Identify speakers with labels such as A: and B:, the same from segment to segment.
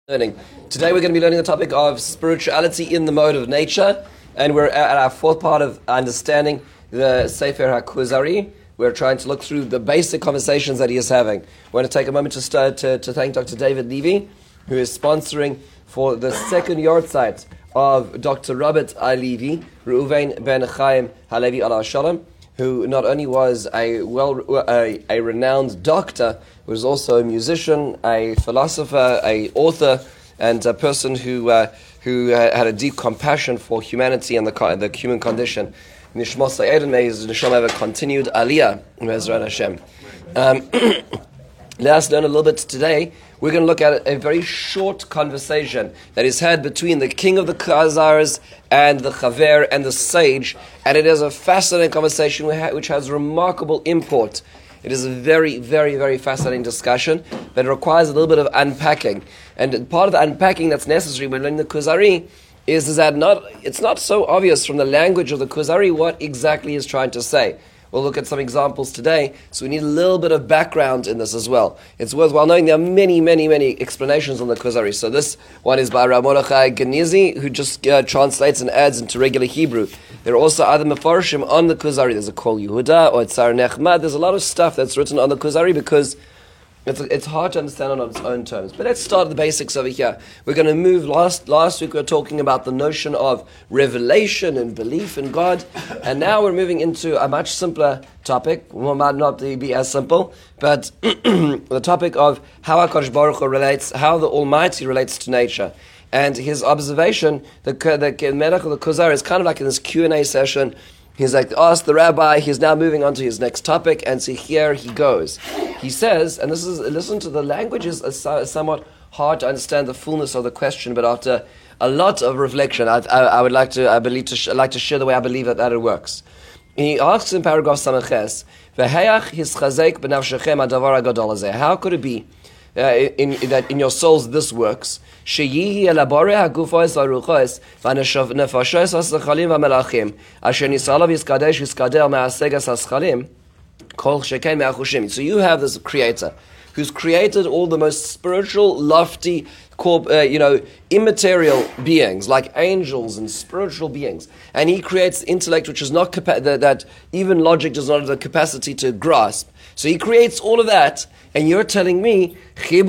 A: Learning. Today we're going to be learning the topic of spirituality in the mode of nature, and we're at our fourth part of understanding the Sefer HaKuzari. We're trying to look through the basic conversations that he is having. We want to take a moment to thank Dr. David Levy, who is sponsoring for the second yahrzeit of Dr. Robert I. Levy, Reuven ben Chaim Halevi Alav Shalom, who not only was a renowned doctor, was also a musician, a philosopher, a author, and a person who had a deep compassion for humanity and the human condition. Nishmos Eden, may his neshama have a continued aliyah, Bezrat Hashem. Let us learn a little bit today. We're going to look at a very short conversation that is had between the king of the Khazars and the Chaver and the sage, and it is a fascinating conversation which has remarkable import. It is a very, very, very fascinating discussion, but it requires a little bit of unpacking. And part of the unpacking that's necessary when learning the Kuzari is that it's not so obvious from the language of the Kuzari what exactly he's trying to say. We'll look at some examples today, so we need a little bit of background in this as well. It's worthwhile knowing there are many, many, many explanations on the Kuzari. So this one is by Rav Mordechai Genizi, who just translates and adds into regular Hebrew. There are also other Mefarshim on the Kuzari. There's a Kol Yehuda or Tzar Nechmad. There's a lot of stuff that's written on the Kuzari because it's hard to understand on its own terms. But let's start at the basics over here. We're going to move. Last week we were talking about the notion of revelation and belief in God. And now we're moving into a much simpler topic. Well, might not be as simple, but the topic of how HaKadosh Baruch Hu relates, how the Almighty relates to nature. And his observation, the Melech of the Kuzar is kind of like in this Q&A session. He's like, asked the rabbi, he's now moving on to his next topic, and so here he goes. He says, and listen to the language is somewhat hard to understand the fullness of the question, but after a lot of reflection, I would like to share the way I believe that it works. He asks in paragraph Samaches, V'heyach hischazek b'nafshechem hadavar hagadol hazeh. How could it be that in your souls this works? Sheyihi elabore hagufos v'ruchos v'nefashos ha'schalim v'melachim asher nisalav yiskadesh yiskadel me'asegas ha'schalim kol sheken me'achushim. So you have this creator who's created all the most spiritual, lofty, immaterial beings like angels and spiritual beings, and he creates intellect which is not that even logic does not have the capacity to grasp. So he creates all of that, and you're telling me,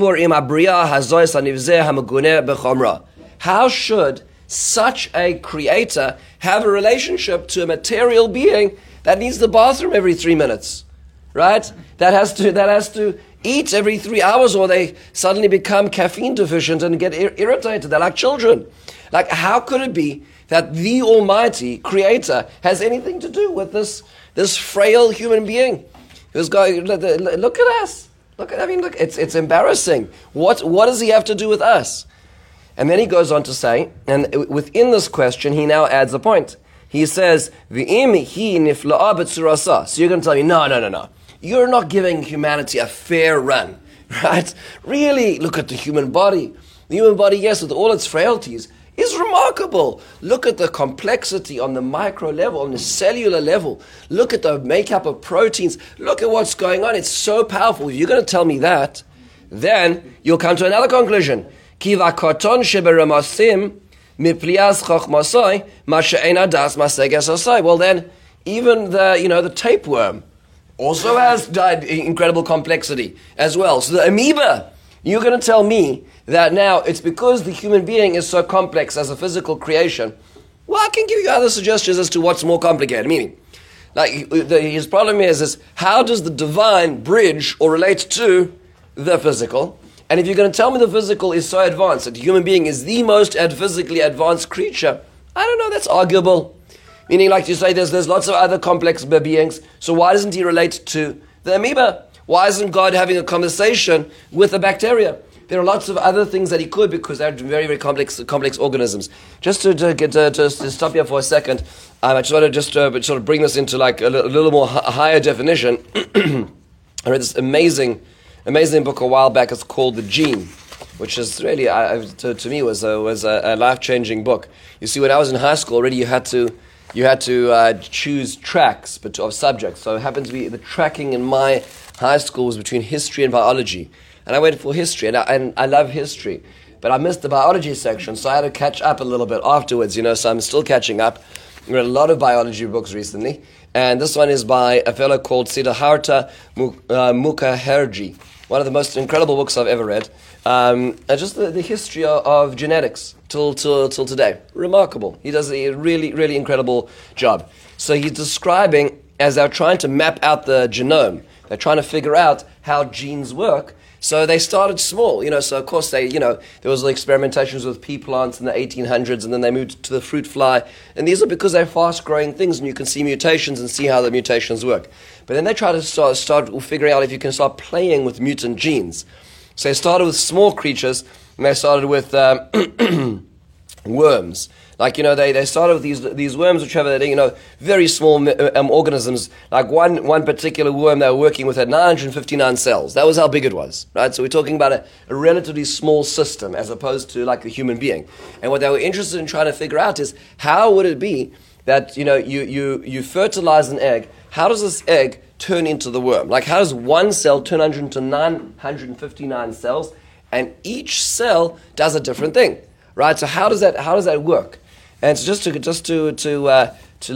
A: how should such a creator have a relationship to a material being that needs the bathroom every 3 minutes? Right? That has to eat every 3 hours, or they suddenly become caffeine deficient and get irritated. They're like children. Like, how could it be that the Almighty Creator has anything to do with this frail human being who's going? Look at us. Look, it's embarrassing. What does he have to do with us? And then he goes on to say, and within this question, he now adds a point. He says, "V'im hi nifla'a b'tzurasa." So you're going to tell me, no. You're not giving humanity a fair run, right? Really, look at the human body. The human body, yes, with all its frailties, is remarkable. Look at the complexity on the micro level, on the cellular level. Look at the makeup of proteins. Look at what's going on. It's so powerful. If you're going to tell me that, then you'll come to another conclusion. Kiva karton sheberamasim miplias chochmasai mashe'ena das maseges asai. Well then, even the tapeworm also has incredible complexity as well. So the amoeba, you're going to tell me that now it's because the human being is so complex as a physical creation. Well, I can give you other suggestions as to what's more complicated. Meaning, his problem is how does the divine bridge or relate to the physical? And if you're going to tell me the physical is so advanced, that the human being is the most physically advanced creature, I don't know, that's arguable. Meaning, like you say, there's lots of other complex beings, so why doesn't he relate to the amoeba? Why isn't God having a conversation with the bacteria? There are lots of other things that he could, because they're very, very complex organisms. Just to stop here for a second, I just want to sort of bring this into like a little more higher definition. I read this amazing book a while back. It's called The Gene, which is really, to me, was a life-changing book. You see, when I was in high school already, you had to choose tracks of subjects. So it happened to be the tracking in my high school was between history and biology. And I went for history, and I love history. but I missed the biology section, so I had to catch up a little bit afterwards, so I'm still catching up. I read a lot of biology books recently, and this one is by a fellow called Siddhartha Mukherjee, one of the most incredible books I've ever read. Just the history of genetics till today. Remarkable. He does a really, really incredible job. So he's describing, as they're trying to map out the genome, they're trying to figure out how genes work. So they started small, so of course there was the experimentations with pea plants in the 1800s, and then they moved to the fruit fly. And these are because they're fast-growing things, and you can see mutations and see how the mutations work. But then they try to start figuring out if you can start playing with mutant genes. So they started with small creatures, and they started with worms. They started with these worms which have, very small organisms. Like one particular worm they were working with had 959 cells. That was how big it was, right? So we're talking about a relatively small system as opposed to like the human being. And what they were interested in trying to figure out is how would it be that, you fertilize an egg. How does this egg turn into the worm? Like, how does one cell turn into 959 cells? And each cell does a different thing, right? So how does that work? And so the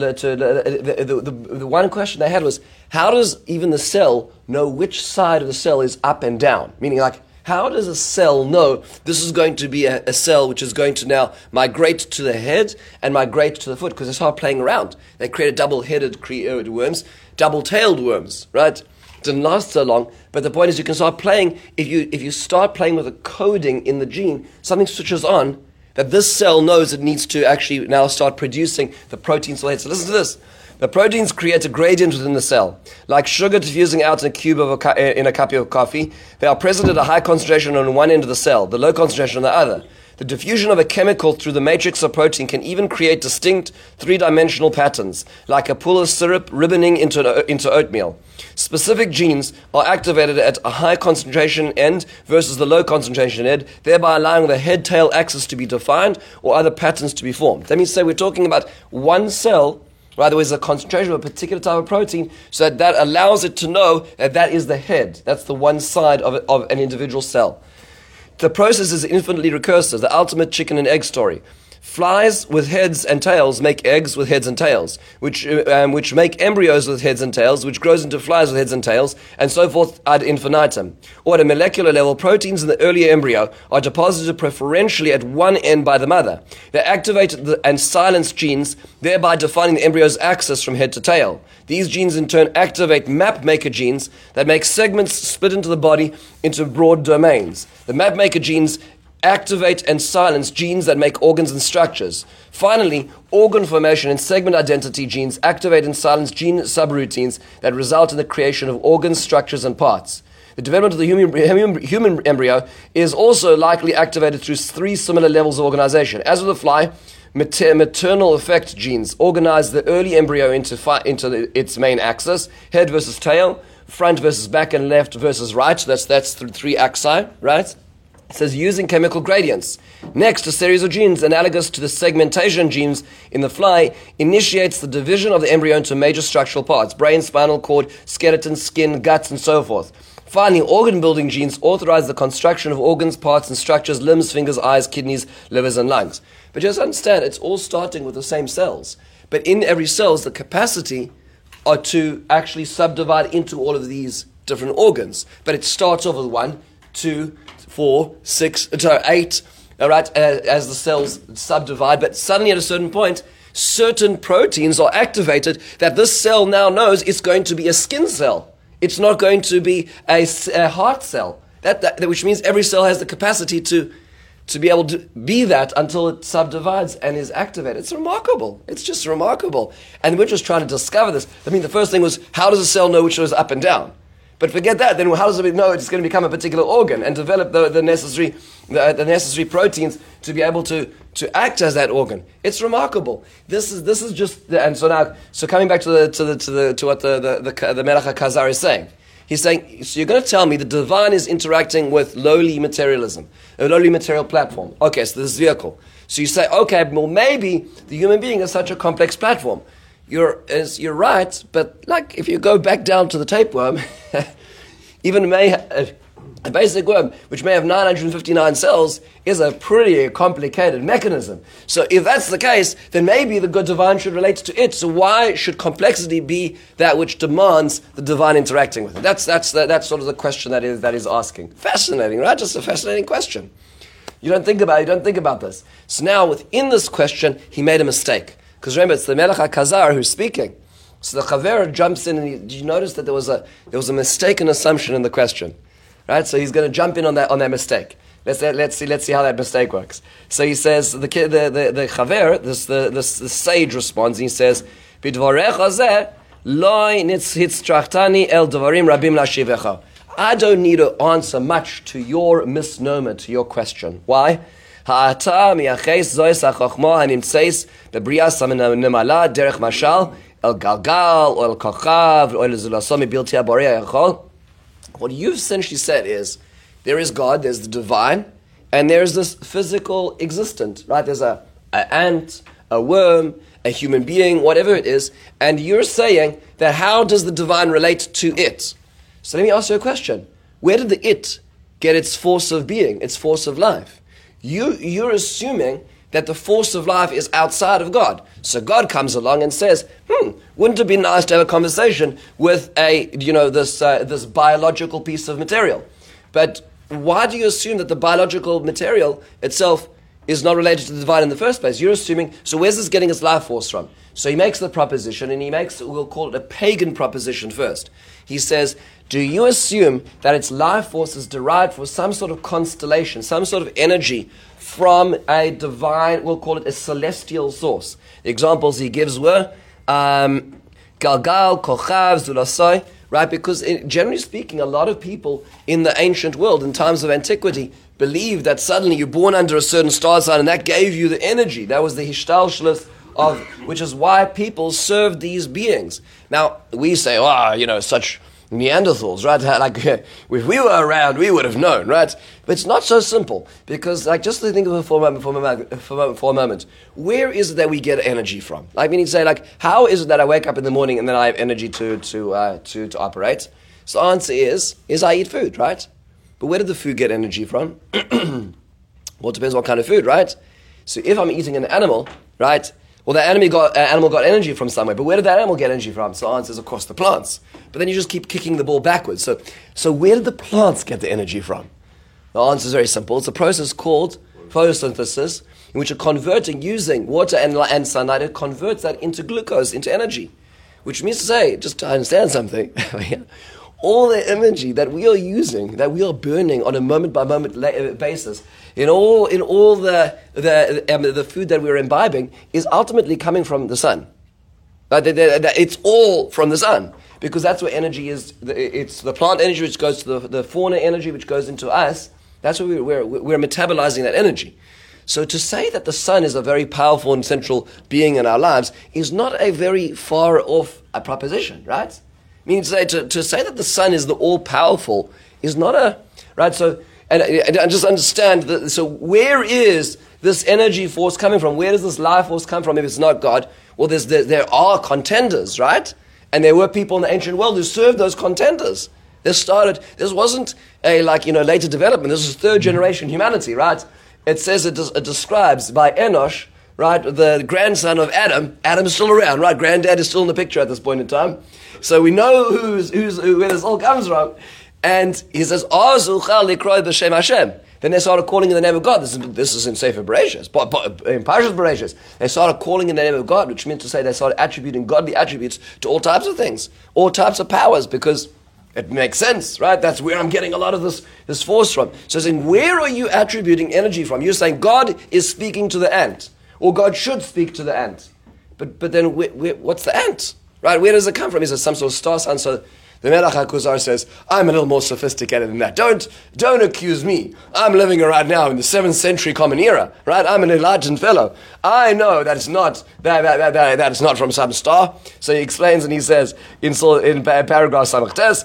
A: one question they had was, how does even the cell know which side of the cell is up and down? Meaning, like, how does a cell know this is going to be a cell which is going to now migrate to the head and migrate to the foot? Because they start playing around. They created double-headed worms, double-tailed worms, right? It didn't last so long, but the point is you can start playing. If you start playing with a coding in the gene, something switches on, that this cell knows it needs to actually now start producing the proteins for the head. So listen to this. The proteins create a gradient within the cell. Like sugar diffusing out in a cube in a cup of coffee, they are present at a high concentration on one end of the cell, the low concentration on the other. The diffusion of a chemical through the matrix of protein can even create distinct three-dimensional patterns, like a pool of syrup ribboning into oatmeal. Specific genes are activated at a high concentration end versus the low concentration end, thereby allowing the head-tail axis to be defined or other patterns to be formed. That means, we're talking about one cell, right? There is a concentration of a particular type of protein, so that allows it to know that is the head. That's the one side of an individual cell. The process is infinitely recursive, the ultimate chicken and egg story. Flies with heads and tails make eggs with heads and tails, which make embryos with heads and tails, which grows into flies with heads and tails, and so forth ad infinitum. Or at a molecular level, proteins in the earlier embryo are deposited preferentially at one end by the mother. They activate and silence genes, thereby defining the embryo's axis from head to tail. These genes in turn activate map maker genes that make segments split into the body into broad domains. The map maker genes activate and silence genes that make organs and structures. Finally, organ formation and segment identity genes activate and silence gene subroutines that result in the creation of organs, structures, and parts. The development of the human embryo is also likely activated through three similar levels of organization. As with the fly, maternal effect genes organize the early embryo into its main axis, head versus tail, front versus back, and left versus right. That's three axi, right? It says using chemical gradients. Next, a series of genes analogous to the segmentation genes in the fly initiates the division of the embryo into major structural parts: brain, spinal cord, skeleton, skin, guts, and so forth. Finally, organ-building genes authorize the construction of organs, parts, and structures: limbs, fingers, eyes, kidneys, livers, and lungs. But just understand, it's all starting with the same cells. But in every cell, the capacity are to actually subdivide into all of these different organs. But it starts off with 1, 2, 4, 6, 8, all right, as the cells subdivide. But suddenly at a certain point, certain proteins are activated that this cell now knows it's going to be a skin cell. It's not going to be a heart cell. That which means every cell has the capacity to be able to be that until it subdivides and is activated. It's remarkable. It's just remarkable. And we're just trying to discover this. I mean, the first thing was, how does a cell know which goes up and down? But forget that. Then how does it know it's going to become a particular organ and develop the necessary proteins to be able to act as that organ? It's remarkable. This is just and so coming back to what the Melech HaKazar is saying. He's saying, so you're going to tell me the divine is interacting with lowly materialism, a lowly material platform. Okay, so this vehicle. So you say, okay, well maybe the human being is such a complex platform. You're right, but like if you go back down to the tapeworm, even A basic worm, which may have 959 cells, is a pretty complicated mechanism. So if that's the case, then maybe the good divine should relate to it. So why should complexity be that which demands the divine interacting with it? That's sort of the question that is asking. Fascinating, right? Just a fascinating question. You don't think about this. So now within this question, he made a mistake. Because remember, it's the Melech HaKazar who's speaking. So the Chaver jumps in, and did you notice that there was a mistaken assumption in the question? Right, so he's going to jump in on that mistake. Let's see how that mistake works. So he says the chaver, the sage responds, and he says, "Bidvarecha zeh lo nitzhitztrachtani el dvarim rabim lashivecha." I don't need to answer much to your misnomer, to your question. Why? Ha'ata miyaches zois hachachma hanimtzeis bebrias nemala derech mashal el galgal or el kochav or el zulasomi bilti haborei yachol. What you've essentially said is, there is God, there's the divine, and there's this physical existent, right? There's an ant, a worm, a human being, whatever it is, and you're saying that how does the divine relate to it? So let me ask you a question. Where did the it get its force of being, its force of life? You're assuming that the force of life is outside of God. So God comes along and says, wouldn't it be nice to have a conversation with this biological piece of material? But why do you assume that the biological material itself is not related to the divine in the first place? You're assuming, so where's this getting its life force from? So he makes the proposition, and we'll call it a pagan proposition first. He says, do you assume that its life force is derived from some sort of constellation, some sort of energy from a divine, we'll call it a celestial source? The examples he gives were Galgal, Kochav, Zulasoi, right? Because generally speaking, a lot of people in the ancient world, in times of antiquity, believed that suddenly you're born under a certain star sign and that gave you the energy. That was the Hishtalshlus of, which is why people served these beings. Now, we say, such Neanderthals, right? Like, if we were around, we would have known, right? But it's not so simple, because, just to think of it for a moment, where is it that we get energy from? Like, meaning to say, how is it that I wake up in the morning and then I have energy to operate? So the answer is I eat food, right? But where did the food get energy from? Well, it depends what kind of food, right? So if I'm eating an animal, right? Well, the animal got energy from somewhere, but where did that animal get energy from? So the answer is, of course, the plants. But then you just keep kicking the ball backwards. So where did the plants get the energy from? The answer is very simple. It's a process called photosynthesis, in which using water and sunlight, it converts that into glucose, into energy. Which means to say, just to understand something, all the energy that we are using, that we are burning on a moment-by-moment basis, in all the food that we're imbibing, is ultimately coming from the sun. It's all from the sun, because that's where energy is. It's the plant energy which goes to the fauna energy which goes into us. That's where we're metabolizing that energy. So to say that the sun is a very powerful and central being in our lives is not a very far off a proposition, right? Meaning to say that the sun is the all-powerful is not right. So and just understand so where is this energy force coming from? Where does this life force come from if it's not God? Well, there are contenders, right? And there were people in the ancient world who served those contenders. This wasn't a later development. This is third generation humanity, right? It says it describes by Enosh, right, the grandson of Adam. Adam is still around, right? Granddad is still in the picture at this point in time. So we know where this all comes from. And he says, b'shem Hashem. Then they started calling in the name of God. This is in Sefer Bereshis, in Parshas Bereshis. They started calling in the name of God, which meant to say they started attributing godly attributes to all types of things, all types of powers, because it makes sense, right? That's where I'm getting a lot of this force from. So saying, where are you attributing energy from? You're saying God is speaking to the ant, or God should speak to the ant. But then what's the ant? Right? Where does it come from? Is it some sort of star sign? So the Melech HaKuzar says, I'm a little more sophisticated than that. Don't accuse me. I'm living right now in the 7th century Common Era, right? I'm an enlightened fellow. I know that it's not that it's not from some star. So he explains and he says in paragraph Samachtes,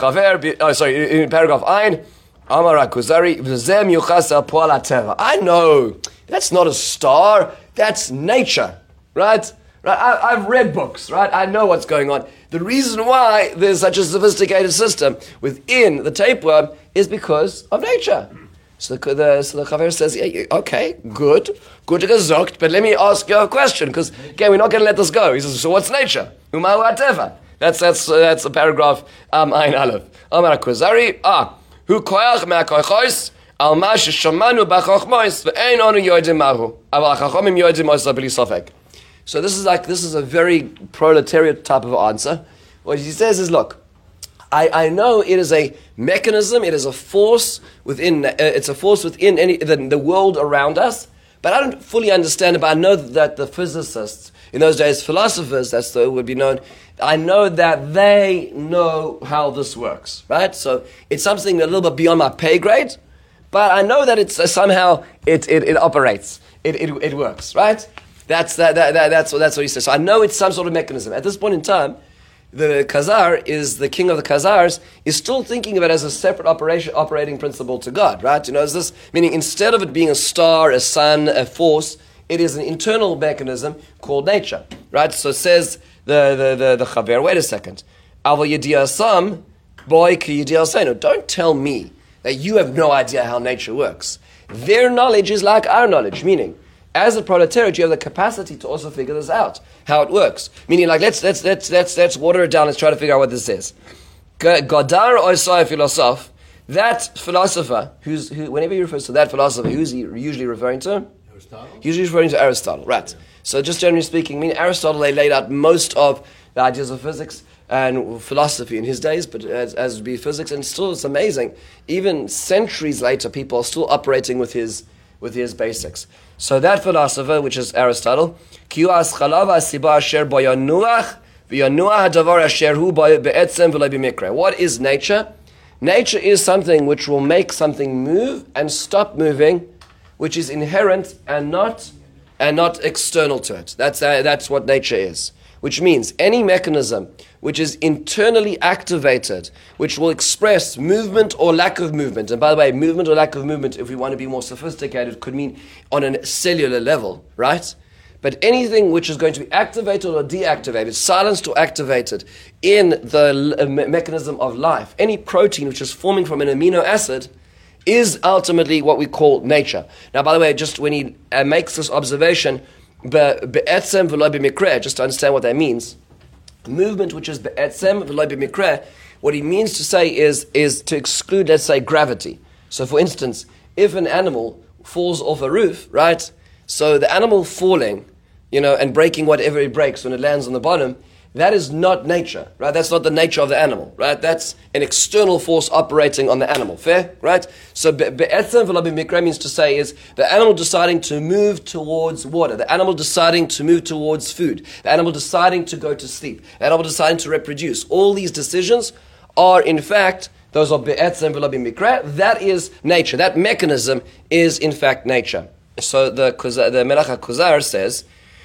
A: in paragraph Ein, Amar HaKuzari, V'zem yuchas al po'al hateva. I know that's not a star. That's nature, right? Right? I've read books, right? I know what's going on. The reason why there's such a sophisticated system within the tapeworm is because of nature. So the Chaver says, yeah, okay, good gesagt, but let me ask you a question, because again, we're not going to let this go. He says, so what's nature? Uma whatever. That's a paragraph, Ayin Aleph. Amar Kuzari, hu koyach me'akoychos, al ma sheshamanu b'chochmos, ve'ein onu yodim mahu, aval hachachomim yodim osa b'li sofek. So this is a very proletariat type of answer. What he says is, look, I know it is a mechanism, it is a force within, the world around us, but I don't fully understand it. But I know that the physicists, in those days, philosophers, that's the would be known, I know that they know how this works, right? So it's something a little bit beyond my pay grade, but I know that it's somehow it operates, it works, right? That's what he says. So I know it's some sort of mechanism. At this point in time, the Khazar the king of the Khazars, is still thinking of it as a separate operating principle to God, right? Is this meaning instead of it being a star, a sun, a force, it is an internal mechanism called nature, right? So says the Chaver, wait a second, don't tell me that you have no idea how nature works. Their knowledge is like our knowledge, meaning, as a proletariat, you have the capacity to also figure this out, how it works. Meaning, like, let's water it down. Let's try to figure out what this is. Godar Oisai philosoph, that philosopher, whenever he refers to that philosopher, who's he usually referring to? Aristotle. Usually referring to Aristotle, right? So, just generally speaking, Aristotle laid out most of the ideas of physics and philosophy in his days, but as would be physics, and still it's amazing. Even centuries later, people are still operating with his basics. So that philosopher, which is Aristotle, what is nature? Nature is something which will make something move and stop moving, which is inherent and not external to it. That's what nature is. Which means any mechanism which is internally activated, which will express movement or lack of movement. And by the way, movement or lack of movement, if we want to be more sophisticated, could mean on a cellular level, right? But anything which is going to be activated or deactivated, silenced or activated in the mechanism of life, any protein which is forming from an amino acid, is ultimately what we call nature. Now, by the way, just when he makes this observation, be'etzem v'lo b'mikreh, just to understand what that means. Movement which is be'etzem v'lo b'mikreh, what he means to say is to exclude, let's say, gravity. So for instance, if an animal falls off a roof, right? So the animal falling, and breaking whatever it breaks when it lands on the bottom, that is not nature, right? That's not the nature of the animal, right? That's an external force operating on the animal, fair, right? So be'etzem v'lo b'mikreh means to say is the animal deciding to move towards water, the animal deciding to move towards food, the animal deciding to go to sleep, the animal deciding to reproduce. All these decisions are, in fact, those are be'etzem v'lo b'mikreh. That is nature. That mechanism is, in fact, nature. So the Melech HaKuzar says,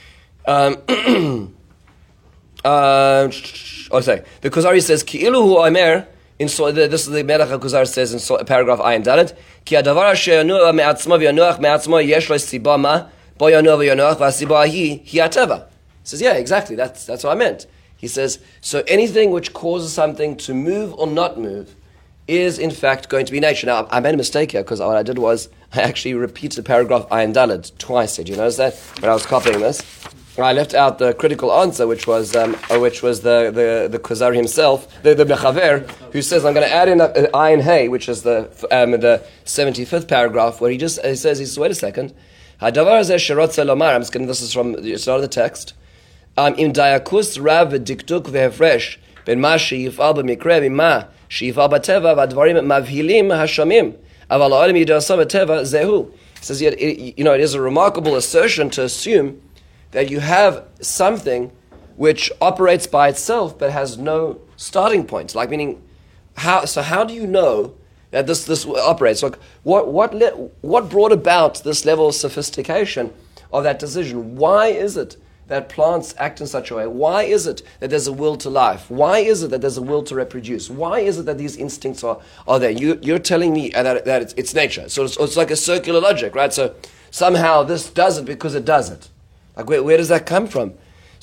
A: the Kuzari says, Ki'ilu hu omer, this is the Melech HaKuzar says in paragraph Ayin Dalet, Ki hadavar asher yanuah me'atzmo v'yanuach me'atzmo yesh lo siba ma, bo yanuah v'yanuach v'asiba hi hateva. He says, yeah, exactly, that's what I meant. He says, so anything which causes something to move or not move is in fact going to be nature. Now, I made a mistake here, because what I did was, I actually repeated the paragraph Ayin Dalet twice. Did you notice that? When I was copying this, I left out the critical answer, which was the Kuzari himself, the Mechaver, who says, I'm going to add in Ayin Hey, which is the 75th paragraph, where he says, wait a second, Hadavar zeh sherotze lomar, I'm just getting this is from the start of the text, Im dayakus rav v'diktuk v'hefresh, ben ma she'yifal b'mikreh b'ma she'yifal b'teva v'advarim mavhilim hashamim, aval ha'olim yidasam b'teva zehu. He says, it is a remarkable assertion to assume that you have something which operates by itself but has no starting point. Like, meaning, how do you know that this operates? Like, what brought about this level of sophistication of that decision? Why is it that plants act in such a way? Why is it that there's a will to life? Why is it that there's a will to reproduce? Why is it that these instincts are there? You're telling me that it's nature. So it's like a circular logic, right? So somehow this does it because it does it. Like, where does that come from?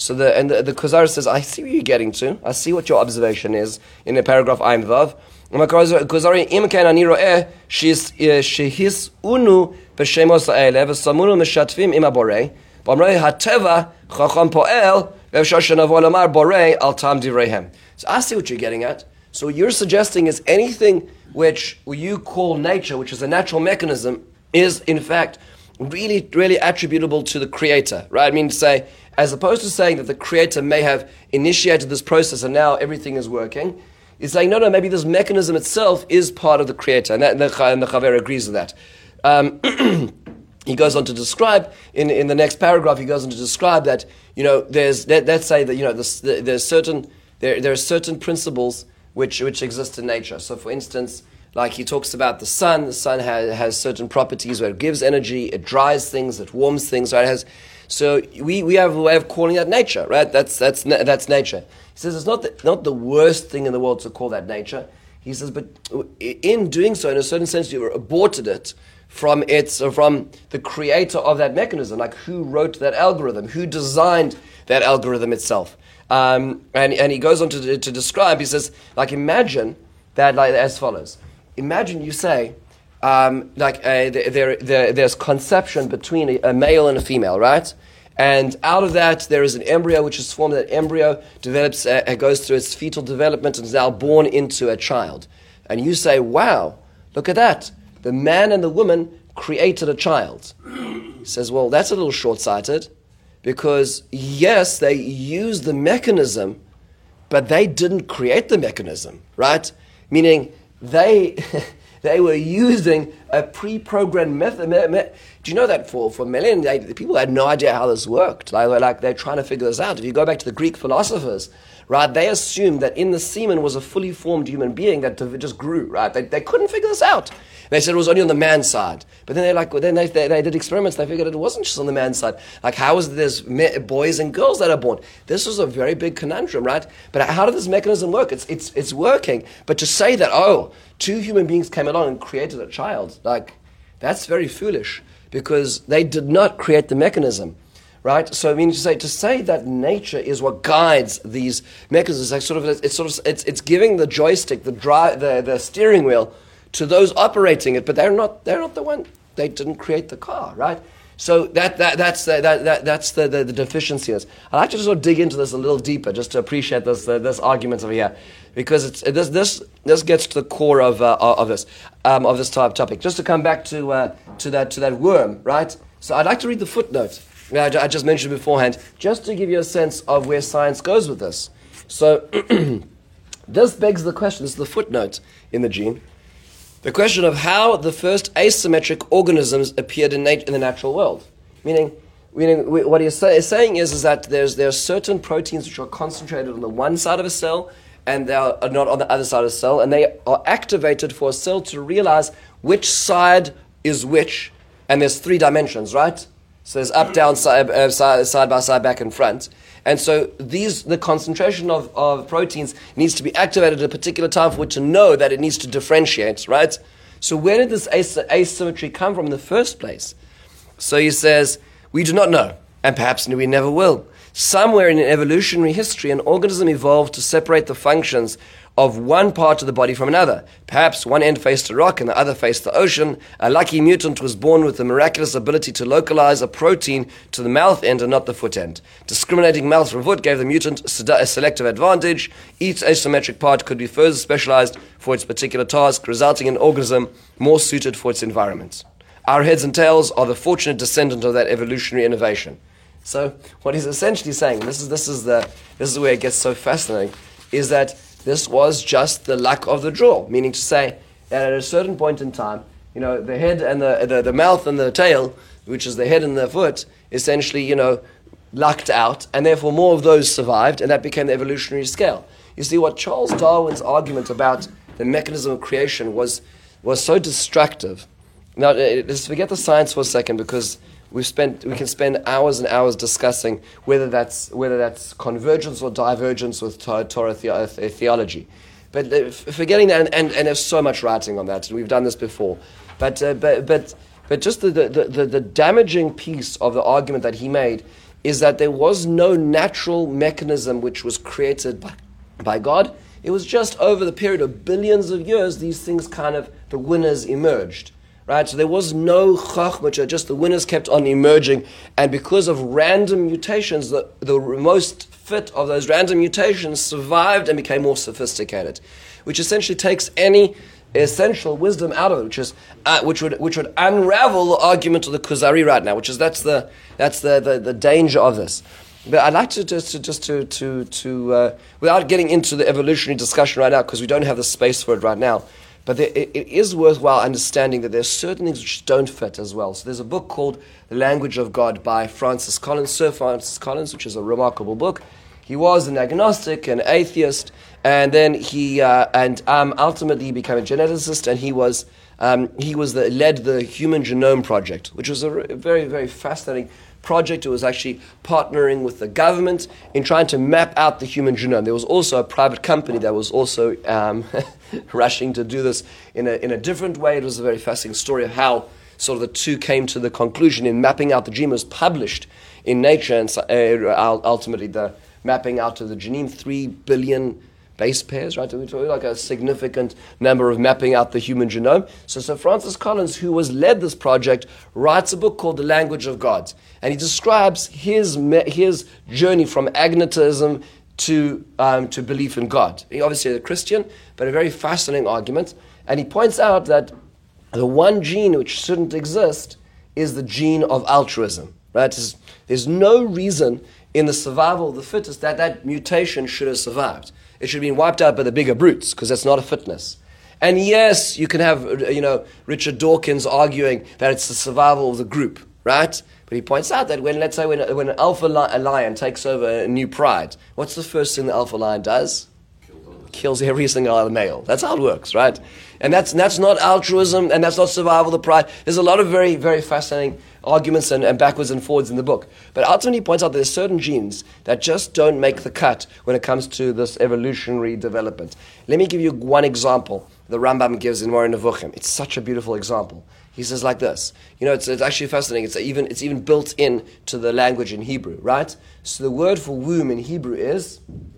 A: So the Kuzar says, I see where you're getting to. I see what your observation is in the paragraph Ayin Vav. Kuzari imken ani ro'eh shehis unu b'shemos ha'ele v'samunu meshatvim im haborei v'amrei hateva chacham po'el v'efshar shenavo lomar borei al tam divreihem. So I see what you're getting at. So what you're suggesting is anything which you call nature, which is a natural mechanism, is in fact really, really attributable to the Creator, right? I mean to say, as opposed to saying that the Creator may have initiated this process and now everything is working, he's saying, no, maybe this mechanism itself is part of the Creator, and the Chaver agrees with that. He goes on to describe, in the next paragraph, he goes on to describe that, let's say that, there are certain principles which exist in nature. So for instance, like he talks about the sun has certain properties where it gives energy, it dries things, it warms things, right? So we have a way of calling that nature, right? That's nature. He says it's not the worst thing in the world to call that nature. He says, but in doing so, in a certain sense, you aborted it from the creator of that mechanism, like who wrote that algorithm, who designed that algorithm itself. And he goes on to describe. He says, like, imagine that like as follows. Imagine you say, there's conception between a male and a female, right? And out of that, there is an embryo which is formed. That embryo develops, goes through its fetal development and is now born into a child. And you say, wow, look at that. The man and the woman created a child. He says, well, that's a little short-sighted because, yes, they used the mechanism, but they didn't create the mechanism, right? Meaning they were using a pre-programmed method. Do you know that for millennia, people had no idea how this worked. Like they're trying to figure this out. If you go back to the Greek philosophers, right, they assumed that in the semen was a fully formed human being that just grew, right? They couldn't figure this out. They said it was only on the man's side. But then they did experiments, they figured it wasn't just on the man's side. Like how is there's boys and girls that are born? This was a very big conundrum, right? But how did this mechanism work? It's working. But to say that, two human beings came along and created a child, like, that's very foolish because they did not create the mechanism, right? So I mean to say that nature is what guides these mechanisms, like it's giving the joystick, the steering wheel to those operating it, but they're not the one. They didn't create the car, right? So that's the deficiency. I'd like to just sort of dig into this a little deeper, just to appreciate this argument over here, because this gets to the core of this type of topic. Just to come back to that worm, right? So I'd like to read the footnote I just mentioned beforehand, just to give you a sense of where science goes with this. So this begs the question. This is the footnote in the gene. The question of how the first asymmetric organisms appeared in the natural world. Meaning what he's saying is that there's certain proteins which are concentrated on the one side of a cell and they are not on the other side of the cell, and they are activated for a cell to realize which side is which, and there's 3 dimensions, right? So there's up, down, side by side, back and front. And so the concentration of proteins needs to be activated at a particular time for it to know that it needs to differentiate, right? So where did this asymmetry come from in the first place? So he says, we do not know, and perhaps we never will. Somewhere in evolutionary history, an organism evolved to separate the functions of one part of the body from another. Perhaps one end faced a rock and the other faced the ocean. A lucky mutant was born with the miraculous ability to localize a protein to the mouth end and not the foot end. Discriminating mouth from foot gave the mutant a selective advantage. Each asymmetric part could be further specialized for its particular task, resulting in an organism more suited for its environment. Our heads and tails are the fortunate descendant of that evolutionary innovation. So what he's essentially saying, this is where it gets so fascinating, is that this was just the luck of the draw, meaning to say that at a certain point in time, the head and the mouth and the tail, which is the head and the foot, essentially, lucked out, and therefore more of those survived, and that became the evolutionary scale. You see, what Charles Darwin's argument about the mechanism of creation was so destructive. Now, let's forget the science for a second, because we can spend hours and hours discussing whether that's convergence or divergence with Torah theology. But forgetting that, and there's so much writing on that, and we've done this before. But just the damaging piece of the argument that he made is that there was no natural mechanism which was created by God. It was just over the period of billions of years, these things the winners emerged. Right? So there was no chachma, just the winners kept on emerging, and because of random mutations, the most fit of those random mutations survived and became more sophisticated, which essentially takes any essential wisdom out of it, which would unravel the argument of the Kuzari right now, that's the danger of this. But I'd like to without getting into the evolutionary discussion right now, because we don't have the space for it right now, but it is worthwhile understanding that there's certain things which don't fit as well. So there's a book called The Language of God by Francis Collins, Sir Francis Collins, which is a remarkable book. He was an agnostic, an atheist, and then he ultimately became a geneticist, and he led the Human Genome Project, which was a very, very fascinating project. It was actually partnering with the government in trying to map out the human genome. There was also a private company that was also rushing to do this in a different way. It was a very fascinating story of how sort of the two came to the conclusion in mapping out the genome. It was published in Nature, and ultimately the mapping out of the genome, 3 billion base pairs, right? We're talking like a significant number of mapping out the human genome. So Francis Collins, who led this project, writes a book called The Language of God. And he describes his journey from agnotism to belief in God. He obviously is a Christian, but a very fascinating argument. And he points out that the one gene which shouldn't exist is the gene of altruism, right? There's no reason in the survival of the fittest that mutation should have survived. It should have been wiped out by the bigger brutes, because that's not a fitness. And yes, you can have, Richard Dawkins arguing that it's the survival of the group, right? But he points out that when an alpha lion takes over a new pride, what's the first thing the alpha lion does? Kills every single other male. That's how it works, right? And that's not altruism, and that's not survival of the pride. There's a lot of very, very fascinating arguments and backwards and forwards in the book. But ultimately he points out there's certain genes that just don't make the cut when it comes to this evolutionary development. Let me give you one example the Rambam gives in Moreh Nevuchim. It's such a beautiful example. He says like this. It's actually fascinating. It's even built in to the language in Hebrew, right? So the word for womb in Hebrew is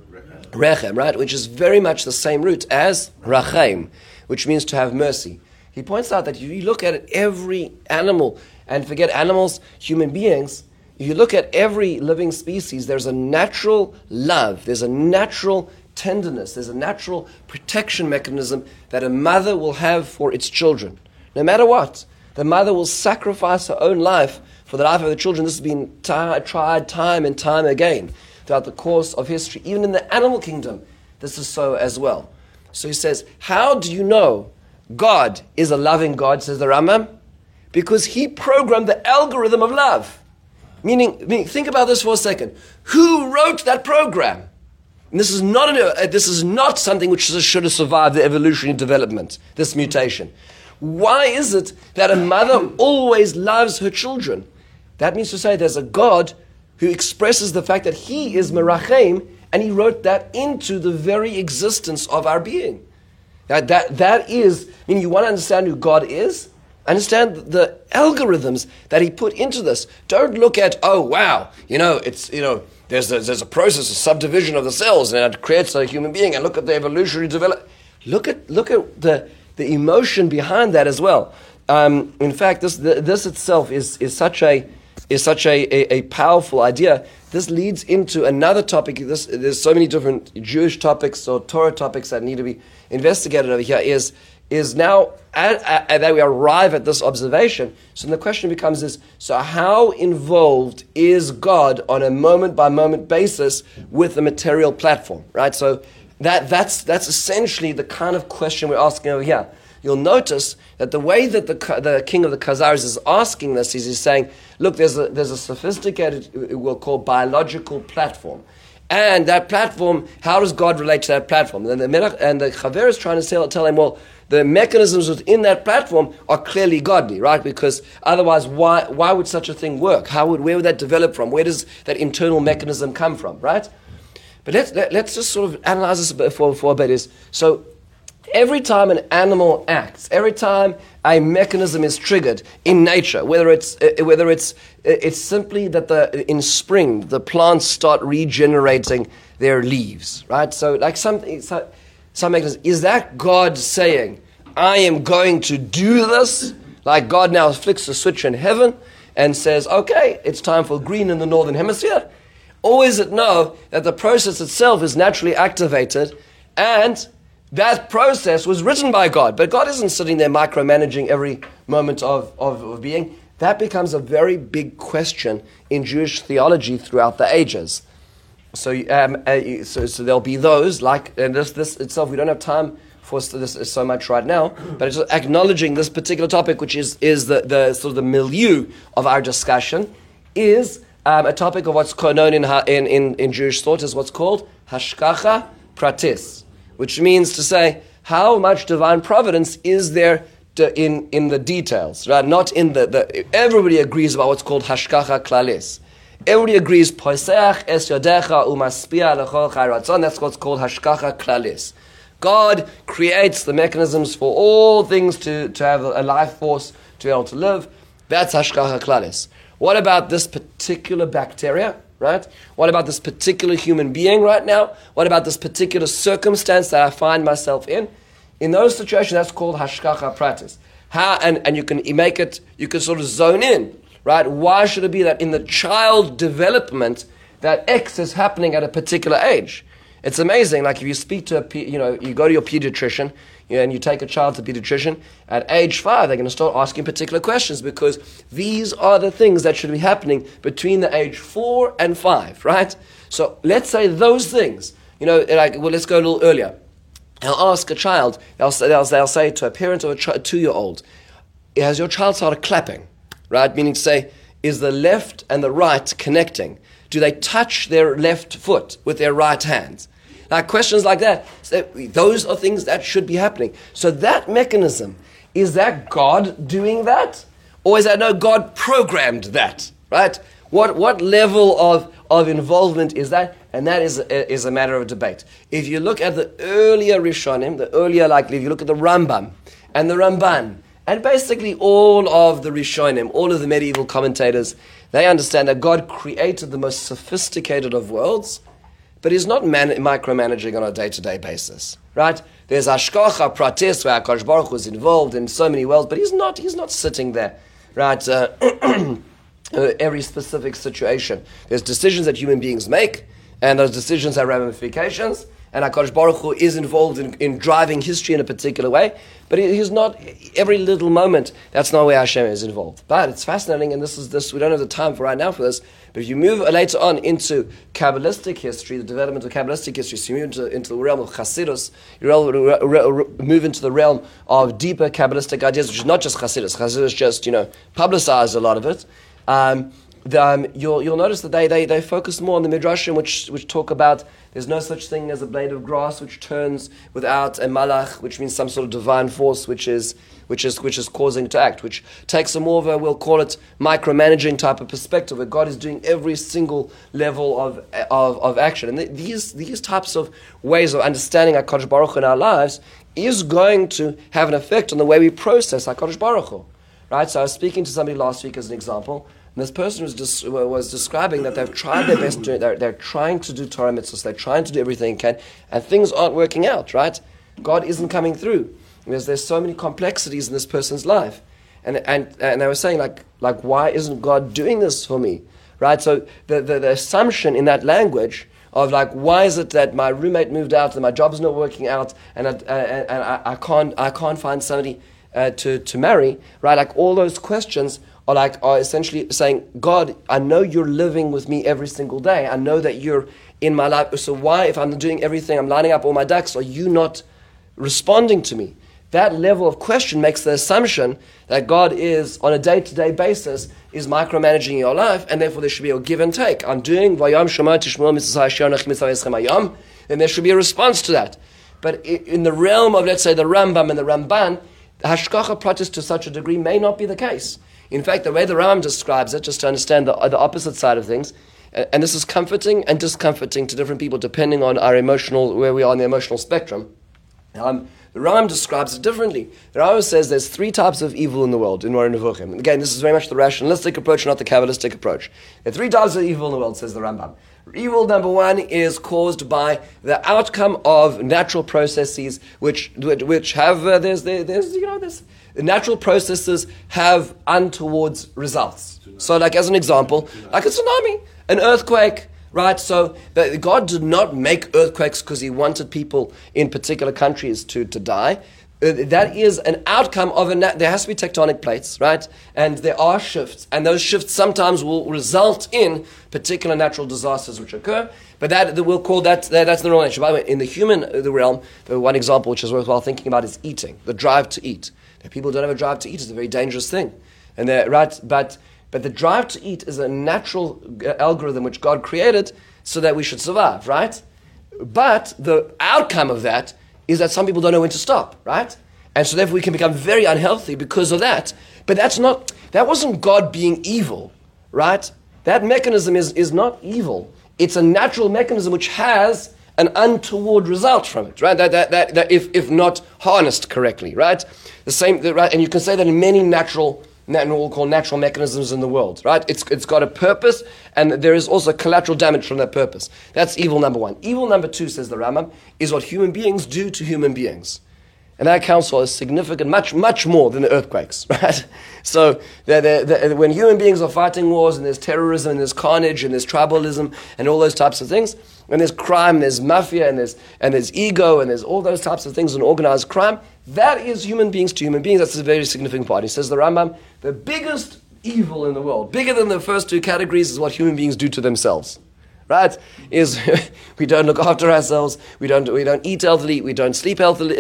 A: rechem, right? Which is very much the same root as rachem, which means to have mercy. He points out that if you look at every animal, and forget animals, human beings, if you look at every living species, there's a natural love, there's a natural tenderness, there's a natural protection mechanism that a mother will have for its children. No matter what, the mother will sacrifice her own life for the life of the children. This has been tried time and time again throughout the course of history. Even in the animal kingdom, this is so as well. So he says, how do you know God is a loving God, says the Rambam? Because he programmed the algorithm of love. Meaning, think about this for a second. Who wrote that program? And this is not something which should have survived the evolutionary development, this mutation. Why is it that a mother always loves her children? That means to say there's a God who expresses the fact that he is merachem, and he wrote that into the very existence of our being. That is, meaning you want to understand who God is? Understand the algorithms that he put into this. Don't look at, there's a process of subdivision of the cells and it creates a human being, and look at the evolutionary development. Look at the emotion behind that as well. In fact, this itself is such a powerful idea. This leads into another topic. There's so many different Jewish topics or Torah topics that need to be investigated over here. Is now that we arrive at this observation. So the question becomes so how involved is God on a moment-by-moment basis with the material platform, right? So that's essentially the kind of question we're asking over here. You'll notice that the way that the king of the Khazaris is asking this is he's saying, look, there's a sophisticated, we'll call biological platform. And that platform, how does God relate to that platform? And the Chaver is trying to tell him, well, the mechanisms within that platform are clearly godly, right? Because otherwise, why would such a thing work? Where would that develop from? Where does that internal mechanism come from, right? But let's just sort of analyze this for a bit. So Every time an animal acts, every time a mechanism is triggered in nature, whether it's simply that in spring the plants start regenerating their leaves, right? So like some mechanism, is that God saying, "I am going to do this"? Like God now flicks a switch in heaven and says, "Okay, it's time for green in the northern hemisphere," or is it no, that the process itself is naturally activated and that process was written by God, but God isn't sitting there micromanaging every moment of being? That becomes a very big question in Jewish theology throughout the ages. So there'll be those, like, and this itself, we don't have time for this so much right now, but it's acknowledging this particular topic, which is the sort of the milieu of our discussion, is a topic of what's known in Jewish thought as what's called hashgacha pratis, which means to say, how much divine providence is there in the details, right? Not in the everybody agrees about what's called hashgacha klalis. Everybody agrees, poiseach es yodecha umaspia lechol chai ratzon. That's what's called hashgacha klalis. God creates the mechanisms for all things to have a life force to be able to live. That's hashgacha klalis. What about this particular bacteria? Right? What about this particular human being right now? What about this particular circumstance that I find myself in? In those situations, that's called hashgacha pratis. And you can make it, you can sort of zone in, right? Why should it be that in the child development that X is happening at a particular age? It's amazing. Like if you speak to you go to your pediatrician, and you take a child to a pediatrician, at age 5, they're going to start asking particular questions because these are the things that should be happening between the age 4 and 5, right? So let's say those things, let's go a little earlier. They'll ask a child, they'll say to a parent of a 2-year-old, has your child started clapping, right? Meaning to say, is the left and the right connecting? Do they touch their left foot with their right hand? Like questions like that, so those are things that should be happening. So that mechanism, is that God doing that? Or is that no, God programmed that, right? What level of involvement is that? And that is a matter of debate. If you look at the earlier Rishonim, if you look at the Rambam and the Ramban, and basically all of the Rishonim, all of the medieval commentators, they understand that God created the most sophisticated of worlds, but he's not micromanaging on a day-to-day basis, right? There's hashgacha pratis where HaKadosh Baruch Hu is involved in so many worlds, but he's not sitting there, right? Every specific situation. There's decisions that human beings make, and those decisions have ramifications, and HaKadosh Baruch Hu is involved in driving history in a particular way, but he's not every little moment. That's not where Hashem is involved. But it's fascinating, and this we don't have the time for right now for this, but if you move later on into Kabbalistic history, the development of Kabbalistic history, so you move into the realm of Chassidus, you move into the realm of deeper Kabbalistic ideas, which is not just Chassidus. Chassidus just, publicized a lot of it. You'll notice that they focus more on the Midrashim, which talk about there's no such thing as a blade of grass which turns without a malach, which means some sort of divine force which is causing it to act, which takes a more of a, we'll call it, micromanaging type of perspective, where God is doing every single level of action. And these types of ways of understanding HaKadosh Baruch Hu in our lives is going to have an effect on the way we process HaKadosh Baruch Hu. Right? So I was speaking to somebody last week as an example, and this person was describing that they've tried their best to they're trying to do Torah mitzvahs, they're trying to do everything they can, and things aren't working out, right? God isn't coming through. There's so many complexities in this person's life. And they were saying, like why isn't God doing this for me? Right? So the assumption in that language of why is it that my roommate moved out and my job's not working out and I can't find somebody to marry, right? All those questions are essentially saying, God, I know you're living with me every single day. I know that you're in my life. So why, if I'm doing everything, I'm lining up all my ducks, are you not responding to me? That level of question makes the assumption that God is, on a day-to-day basis, is micromanaging your life, and therefore there should be a give and take. I'm doing Vayam Shema Tishmuel Mitzvah Shionach Mitzvah Eschem Hayam, then there should be a response to that. But in the realm of, let's say, the Rambam and the Ramban, the hashgacha pratis to such a degree may not be the case. In fact, the way the Rambam describes it, just to understand the opposite side of things, and this is comforting and discomforting to different people depending on our where we are on the emotional spectrum. The The Rambam describes it differently. The Rambam says there's 3 types of evil in the world, in Moreh Nevuchim. Again, this is very much the rationalistic approach, not the Kabbalistic approach. There are 3 types of evil in the world, says the Rambam. Evil number 1 is caused by the outcome of natural processes which have, the natural processes have untowards results. So like as an example, like a tsunami, an earthquake, right? So God did not make earthquakes because he wanted people in particular countries to die. That is an outcome of there has to be tectonic plates, right? And there are shifts, and those shifts sometimes will result in particular natural disasters which occur. But we'll call that's the normal nature. By the way, in the human realm, the one example which is worthwhile thinking about is eating, the drive to eat. If people don't have a drive to eat, it's a very dangerous thing, and right, but the drive to eat is a natural algorithm which God created so that we should survive, right? But the outcome of that is that some people don't know when to stop, right? And so therefore we can become very unhealthy because of that. But that wasn't God being evil, right? That mechanism is not evil. It's a natural mechanism which has an untoward result from it, right? That if not harnessed correctly, right? Right? And you can say that in many what we'll call natural mechanisms in the world, right? It's got a purpose, and there is also collateral damage from that purpose. That's evil number 1. Evil number 2, says the Rambam, is what human beings do to human beings. And that accounts for is significant, much, much more than the earthquakes, right? So when human beings are fighting wars, and there's terrorism, and there's carnage, and there's tribalism, and all those types of things, and there's crime, there's mafia, and there's ego, and there's all those types of things in organized crime, that is human beings to human beings. That's a very significant part. He says, the Rambam, the biggest evil in the world, bigger than the first 2 categories, is what human beings do to themselves. Right? Is we don't look after ourselves, we don't eat healthily, we don't sleep healthily,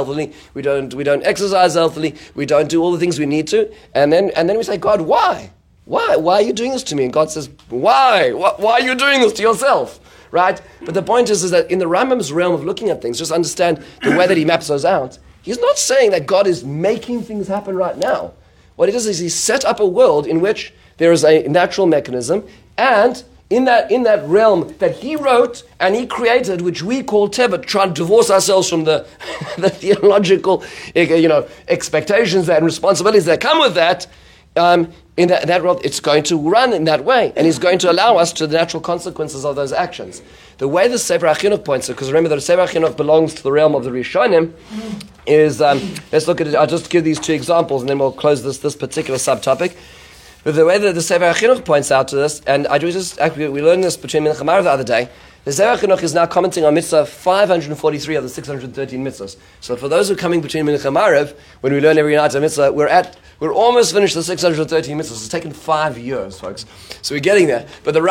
A: we don't exercise healthily, we don't do all the things we need to, and then we say, God, why? Why are you doing this to me? And God says, why? Why are you doing this to yourself? Right? But the point is that in the Rambam's realm of looking at things, just understand the way that he maps those out. He's not saying that God is making things happen right now. What he does is he set up a world in which there is a natural mechanism, and in that realm that he wrote and he created, which we call Teva, trying to divorce ourselves from the theological expectations and responsibilities that come with that, in that world, it's going to run in that way, and he's going to allow us to the natural consequences of those actions. The way the Sefer HaChinuch points it, because remember that Sefer HaChinuch belongs to the realm of the Rishonim, is, let's look at it, I'll just give these 2 examples, and then we'll close this particular subtopic. But the way that the Sefer HaChinuch points out to this, and we learned this between Mincha Marav the other day, the Sefer HaChinuch is now commenting on mitzvah 543 of the 613 mitzvahs. So for those who are coming between Mincha Marav, when we learn every night a mitzvah, we're almost finished the 613 mitzvahs. It's taken 5 years, folks. So we're getting there. But the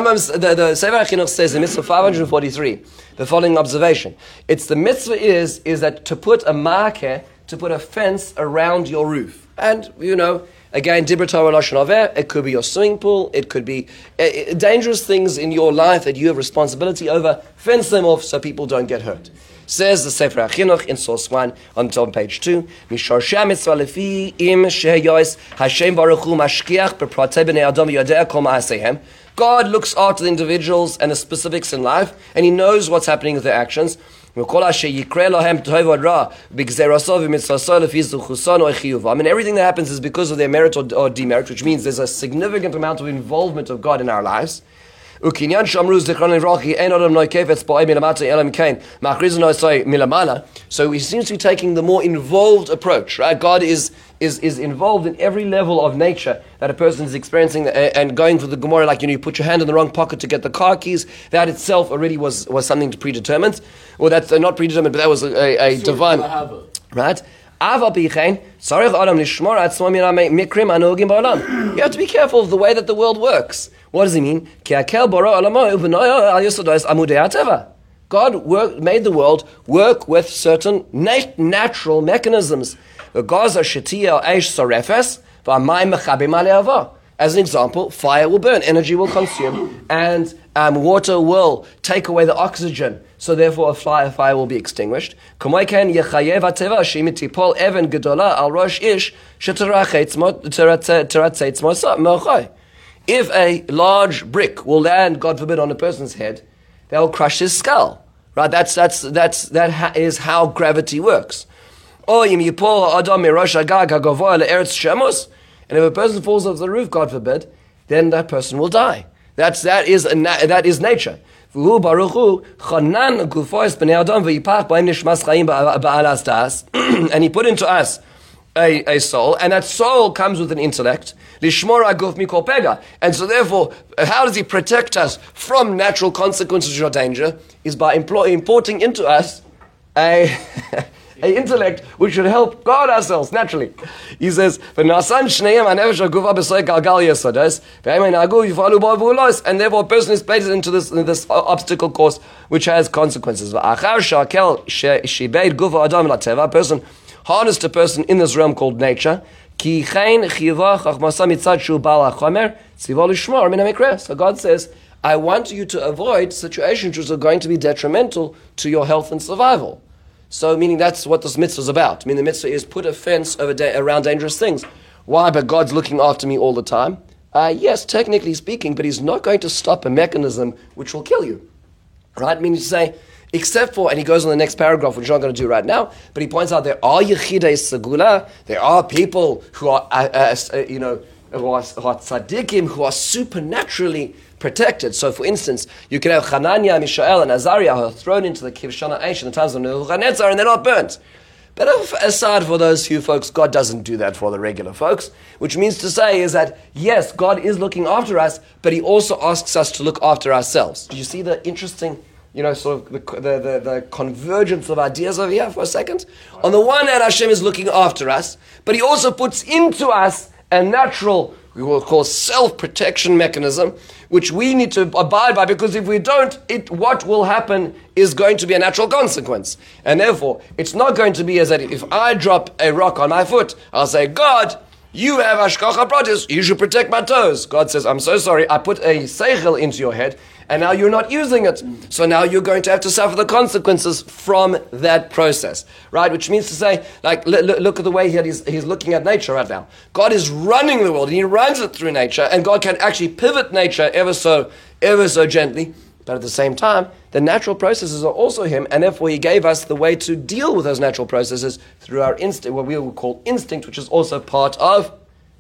A: Sefer HaChinuch says in mitzvah 543, the following observation. It's the mitzvah is that to put a marker, to put a fence around your roof. And, again, Dibra Torah Lashon Aver, it could be your swimming pool, it could be dangerous things in your life that you have responsibility over. Fence them off so people don't get hurt. Says the Sefer HaChinuch in source 1 on the top of page 2, Mishorshei mitzvah lefi im sheheyois Hashem Baruch Hu mashkiach bepratei bnei Adam yodea kol ma'aseihem. God looks after the individuals and the specifics in life, and he knows what's happening with their actions. And everything that happens is because of their merit or demerit, which means there's a significant amount of involvement of God in our lives. So he seems to be taking the more involved approach, right? God is involved in every level of nature that a person is experiencing, and going for the Gemara, like, you put your hand in the wrong pocket to get the car keys, that itself already was something predetermined. Or that's not predetermined, but that was a divine, right? You have to be careful of the way that the world works. What does he mean? God made the world work with certain natural mechanisms. As an example, fire will burn, energy will consume, and water will take away the oxygen, so therefore a fire will be extinguished. If a large brick will land, God forbid, on a person's head, that will crush his skull. Right? That is how gravity works. And if a person falls off the roof, God forbid, then that person will die. That is nature. And he put into us a soul, and that soul comes with an intellect. And so therefore, how does he protect us from natural consequences or danger? Is by importing into us a intellect which should help guard ourselves naturally. He says, and therefore a person is placed into this obstacle course which has consequences. A person harnessed a person in this realm called nature. So God says, I want you to avoid situations which are going to be detrimental to your health and survival. So, meaning that's what this mitzvah is about. I mean, the mitzvah is put a fence around dangerous things. Why? But God's looking after me all the time. Yes, technically speaking, but He's not going to stop a mechanism which will kill you. Right? Meaning to say, except for, and he goes on the next paragraph, which I'm not going to do right now, but he points out there are yechidei segula, there are people who are, who are tzaddikim, who are supernaturally protected. So, for instance, you can have Hananiah, Mishael, and Azariah who are thrown into the Kivshana Aish in the times of Nebuchadnezzar, and they're not burnt. But aside for those few folks, God doesn't do that for the regular folks, which means to say is that, yes, God is looking after us, but He also asks us to look after ourselves. Do you see the interesting, sort of the convergence of ideas over here for a second? On the one hand, Hashem is looking after us, but He also puts into us a natural, we will call self-protection mechanism, which we need to abide by, because if we don't, what will happen is going to be a natural consequence. And therefore, it's not going to be as that if I drop a rock on my foot, I'll say, God, you have hashgacha pratis, you should protect my toes. God says, I'm so sorry, I put a seichel into your head, and now you're not using it. So now you're going to have to suffer the consequences from that process. Right? Which means to say, like, look at the way he's looking at nature right now. God is running the world, and He runs it through nature, and God can actually pivot nature ever so gently. But at the same time, the natural processes are also Him, and therefore He gave us the way to deal with those natural processes through our instinct, what we will call instinct, which is also part of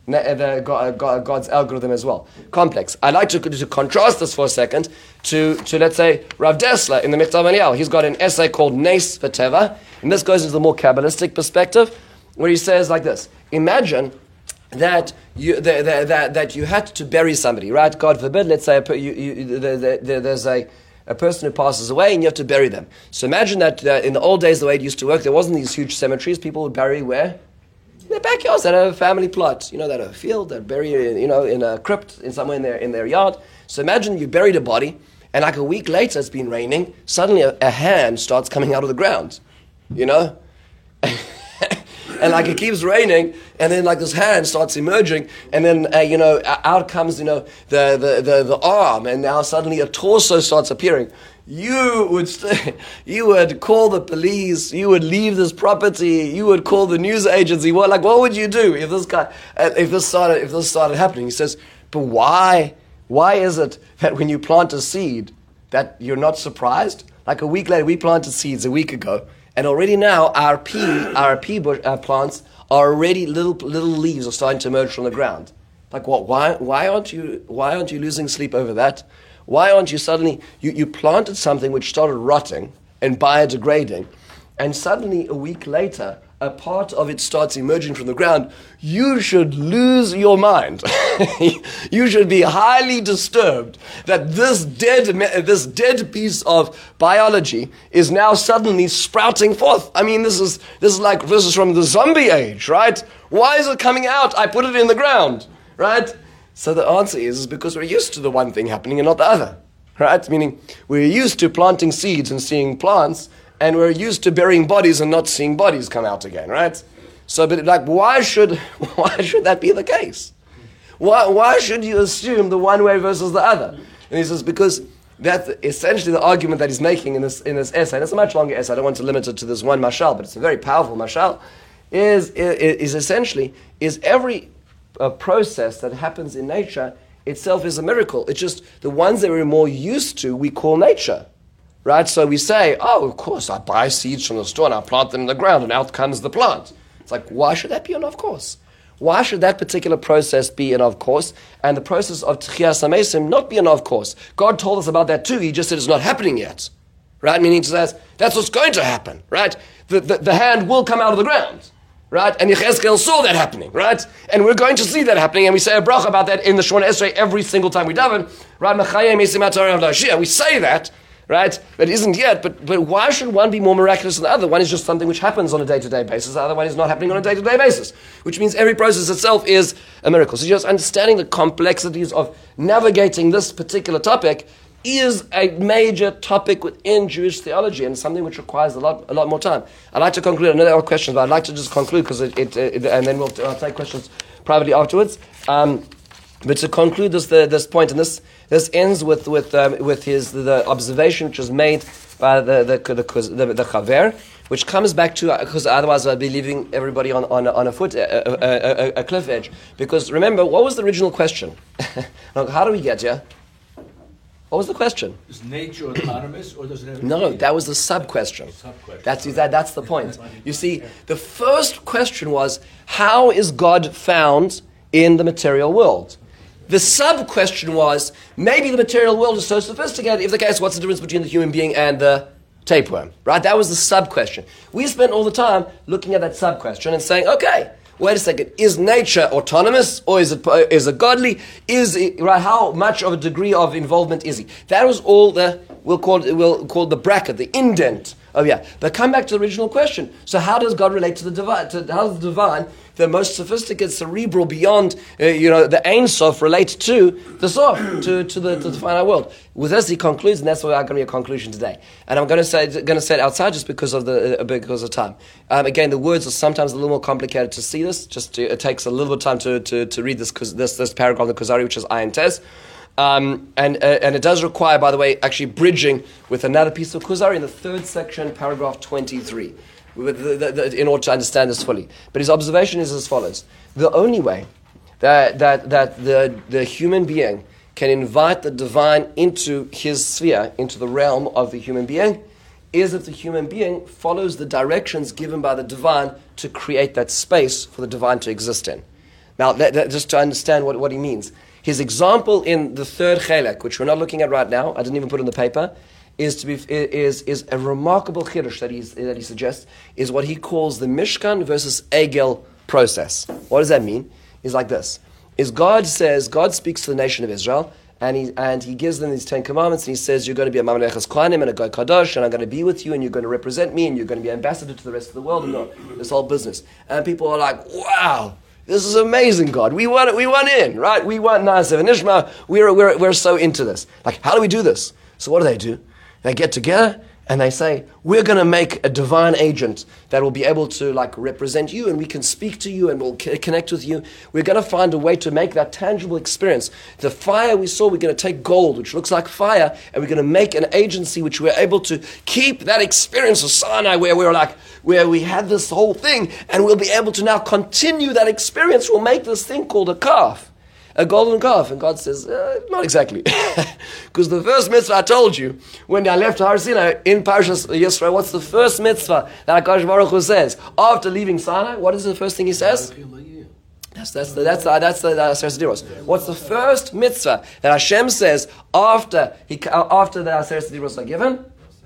A: God's algorithm as well. Complex. I'd like to contrast this for a second to let's say, Rav Dessler in the Mitzvah Maniel. He's got an essay called Nes V'Teva, and this goes into the more Kabbalistic perspective, where he says like this: imagine that you had to bury somebody, right? God forbid, let's say there's a person who passes away and you have to bury them. So imagine that in the old days, the way it used to work, there wasn't these huge cemeteries. People would bury where? In their backyards. They had a family plot, they had a field, they'd bury it, in a crypt, somewhere in their yard. So imagine you buried a body, and like a week later, it's been raining, suddenly a hand starts coming out of the ground, and like it keeps raining, and then like this hand starts emerging, and then out comes the arm, and now suddenly a torso starts appearing. You would call the police. You would leave this property. You would call the news agency. What would you do if this started happening? He says, but why? Why is it that when you plant a seed that you're not surprised? Like a week later, we planted seeds a week ago, and already now our pea plants are already little leaves are starting to emerge from the ground. Like what? Why aren't you losing sleep over that? Why aren't you suddenly, you planted something which started rotting and biodegrading, and suddenly a week later, a part of it starts emerging from the ground. You should lose your mind. You should be highly disturbed that this dead piece of biology is now suddenly sprouting forth. I mean, this is from the zombie age, right? Why is it coming out? I put it in the ground, right? So the answer is because we're used to the one thing happening and not the other, right? Meaning we're used to planting seeds and seeing plants, and we're used to burying bodies and not seeing bodies come out again, right? So, but why should that be the case? Why should you assume the one way versus the other? And he says because that's essentially the argument that he's making in this essay. And it's a much longer essay. I don't want to limit it to this one mashal, but it's a very powerful mashal. Is essentially every a process that happens in nature itself is a miracle. It's just the ones that we're more used to, we call nature, Right? So we say, oh, of course, I buy seeds from the store and I plant them in the ground and out comes the plant. It's like, why should that be an of course? Why should that particular process be an of course? And the process of Tchias HaMesim not be an of course? God told us about that too. He just said it's not happening yet. Right? Meaning that's what's going to happen. Right? The hand will come out of the ground. Right? And Yechezkel saw that happening. Right? And we're going to see that happening. And we say a bracha about that in the Shemona Esrei every single time we daven. Right? We say that. Right? But it isn't yet. But why should one be more miraculous than the other? One is just something which happens on a day-to-day basis. The other one is not happening on a day-to-day basis. Which means every process itself is a miracle. So just understanding the complexities of navigating this particular topic is a major topic within Jewish theology and something which requires a lot more time. I'd like to conclude. I know there are questions, but I'd like to just conclude because and then I'll take questions privately afterwards. But to conclude this point, and this ends with the observation which was made by the Chaver, which comes back to, because otherwise I'd be leaving everybody on a cliff edge. Because remember, what was the original question? How do we get here? What was the question?
B: Is nature autonomous, or does it have?
A: No, that was the sub-question. That's the point. You see, the first question was, how is God found in the material world? The sub-question was, maybe the material world is so sophisticated. If the case, what's the difference between the human being and the tapeworm? Right? That was the sub-question. We spent all the time looking at that sub-question and saying, okay, wait a second, is nature autonomous or is it godly? Right? How much of a degree of involvement is he? That was all we'll call the bracket, the indent. Oh yeah. But come back to the original question. So how does God relate to the divine? How does the divine, the most sophisticated, cerebral, beyond the Ein Sof, relate to the Sof, to the finite world? With this, he concludes, and that's why I'm going to be a conclusion today. And I'm going to say it outside just because of time. Again, the words are sometimes a little more complicated to see this. It takes a little bit of time to read this paragraph of the Kuzari, which is Ayin Tez. And it does require, by the way, actually bridging with another piece of Kuzari in the third section, paragraph 23, in order to understand this fully. But his observation is as follows: the only way that the human being can invite the divine into his sphere, into the realm of the human being, is if the human being follows the directions given by the divine to create that space for the divine to exist in. Now, just to understand what he means. His example in the third chelek, which we're not looking at right now, I didn't even put in the paper, is a remarkable chiddush that he suggests, is what he calls the Mishkan versus Egel process. What does that mean? It's like this: God speaks to the nation of Israel, and he gives them these 10 commandments, and he says, you're going to be a Mamlechas Kohanim and a Goy Kadosh, and I'm going to be with you, and you're going to represent me, and you're going to be ambassador to the rest of the world, and this whole business. And people are like, wow, this is amazing, God. We want in, right? We want Naasev and Ishma. We're so into this. Like, how do we do this? So what do? They get together and they say, we're going to make a divine agent that will be able to represent you, and we can speak to you and we'll connect with you. We're going to find a way to make that tangible experience. The fire we saw, we're going to take gold, which looks like fire, and we're going to make an agency which we're able to keep that experience of Sinai where we had this whole thing, and we'll be able to now continue that experience. We'll make this thing called a calf. A golden calf. And God says, not exactly. Because the first mitzvah I told you, when I left Har Sinai in Parshas Yisro, what's the first mitzvah that HaKadosh Baruch Hu says? After leaving Sinai, what is the first thing he says? That's the Aseret Diros. What's the first mitzvah that Hashem says after the Aseret Diros are given?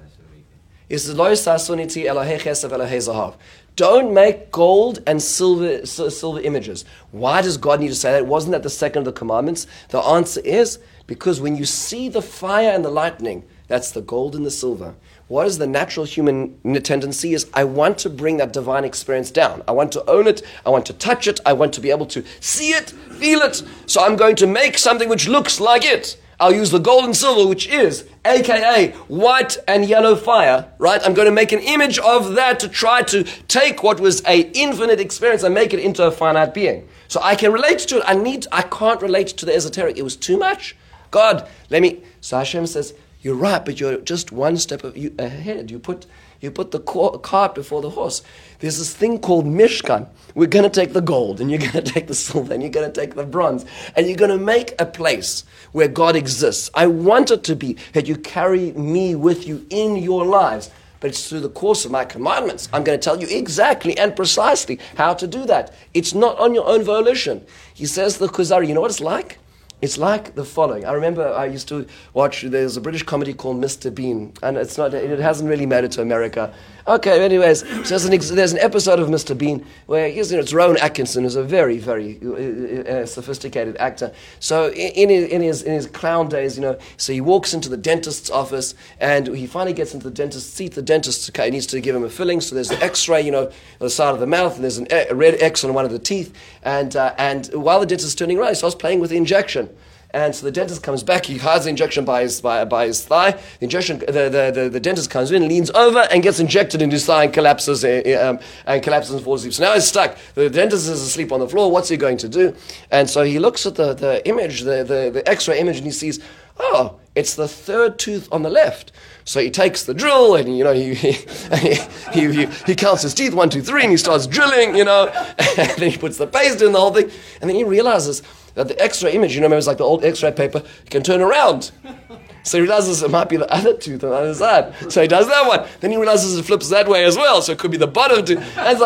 A: It says, Lo yisasuniti Elohei chesed Elohei zahav. Don't make gold and silver images. Why does God need to say that? Wasn't that the second of the commandments? The answer is because when you see the fire and the lightning, that's the gold and the silver. What is the natural human tendency is, I want to bring that divine experience down. I want to own it. I want to touch it. I want to be able to see it, feel it. So I'm going to make something which looks like it. I'll use the gold and silver, which is, aka white and yellow fire, right? I'm going to make an image of that to try to take what was an infinite experience and make it into a finite being. So I can relate to it. I can't relate to the esoteric. It was too much. God, So Hashem says, you're right, but you're just one step ahead. You put the cart before the horse. There's this thing called Mishkan. We're going to take the gold, and you're going to take the silver, and you're going to take the bronze, and you're going to make a place where God exists. I want it to be that you carry me with you in your lives, but it's through the course of my commandments. I'm going to tell you exactly and precisely how to do that. It's not on your own volition. He says to the Kuzari, you know what it's like? It's like the following. I remember I used to watch, there's a British comedy called Mr. Bean, and it hasn't really made it to America. Okay, anyways, so there's an episode of Mr. Bean where it's Rowan Atkinson, who's a very, very sophisticated actor. So in his clown days, so he walks into the dentist's office, and he finally gets into the dentist's seat. The dentist needs to give him a filling, so there's an X-ray, on the side of the mouth, and there's a red X on one of the teeth, and while the dentist is turning around, he starts playing with the injection. And so the dentist comes back, he hides the injection by his thigh. The dentist comes in, leans over, and gets injected into his thigh and collapses and falls asleep. So now he's stuck. The dentist is asleep on the floor. What's he going to do? And so he looks at the image, the X-ray image, and he sees, oh, it's the third tooth on the left. So he takes the drill, and he counts his teeth, 1, 2, 3, and he starts drilling, and then he puts the paste in the whole thing, and then he realizes that the X-ray image, remember, it's like the old X-ray paper, can turn around. So he realizes it might be the other tooth on the other side. So he does that one. Then he realizes it flips that way as well. So it could be the bottom tooth. And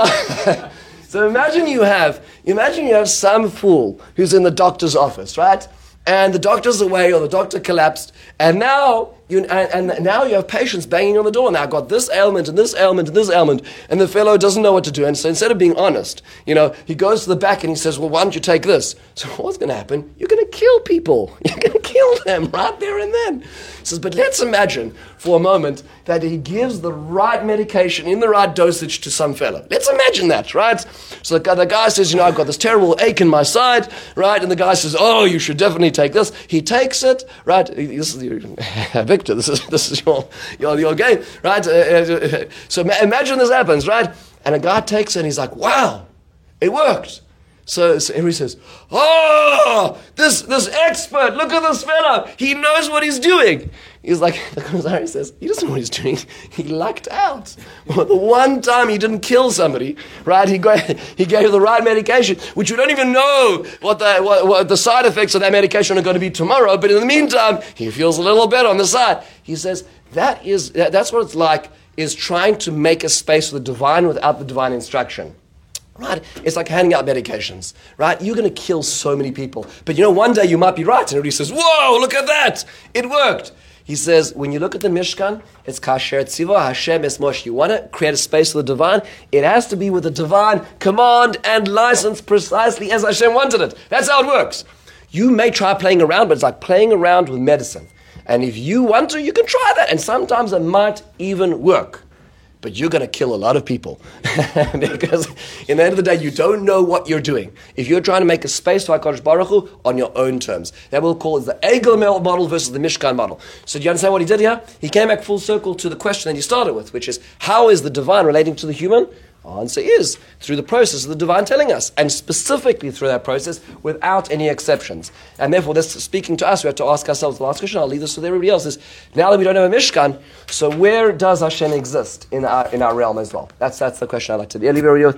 A: so imagine you have some fool who's in the doctor's office, right? And the doctor's away, or the doctor collapsed, and now you have patients banging on the door. Now I've got this ailment and this ailment and this ailment, and the fellow doesn't know what to do. And so instead of being honest, he goes to the back and he says, well, why don't you take this? So what's going to happen? You're going to kill people. You're going to kill them right there and then. He says, but let's imagine for a moment that he gives the right medication in the right dosage to some fellow. Let's imagine that, right? So the guy says, I've got this terrible ache in my side, right? And the guy says, oh, you should definitely take this. He takes it, right? This is Victor, this is your game, right? So imagine this happens, right? And a guy takes it and he's like, wow, it worked. So Henry says, oh, this expert, look at this fellow. He knows what he's doing. He's like, the commissary says, he doesn't know what he's doing. He lucked out. Well, the one time he didn't kill somebody, right? He gave the right medication, which we don't even know what the side effects of that medication are going to be tomorrow. But in the meantime, he feels a little better on the side. He says, that's what it's like, is trying to make a space for the divine without the divine instruction. Right? It's like handing out medications, right? You're going to kill so many people. But one day you might be right. And everybody says, whoa, look at that. It worked. He says, when you look at the Mishkan, it's Kasher Tziva, Hashem es Moshe. You want to create a space for the divine? It has to be with the divine command and license precisely as Hashem wanted it. That's how it works. You may try playing around, but it's like playing around with medicine. And if you want to, you can try that. And sometimes it might even work. But you're going to kill a lot of people. Because in the end of the day, you don't know what you're doing. If you're trying to make a space for HaKadosh Baruch Hu on your own terms. That we'll call it the Egel model versus the Mishkan model. So do you understand what he did here? He came back full circle to the question that he started with, which is, how is the divine relating to the human? Our answer is through the process of the divine telling us, and specifically through that process without any exceptions. And therefore, this speaking to us, we have to ask ourselves the last question. I'll leave this with everybody else. Is now that we don't have a Mishkan, so where does Hashem exist in our realm as well? That's the question I'd like to leave everybody with.